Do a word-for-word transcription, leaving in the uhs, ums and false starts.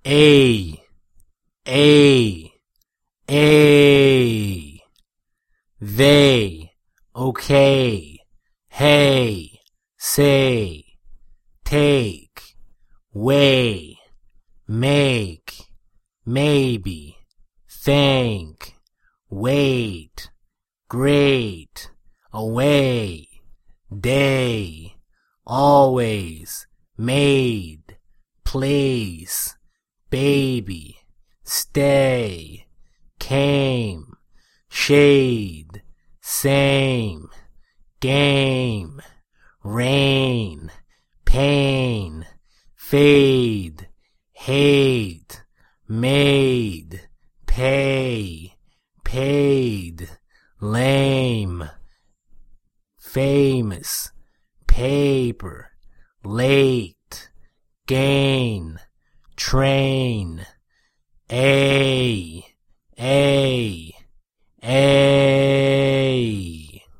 A, A, A. They, okay, hey, say, take, way, make, maybe, think, wait, great, away, day, always, made, place, baby, stay, came, shade, same, game, rain, pain, fade, hate, made, pay, paid, lame, famous, paper, late, gain, train, a, a, a.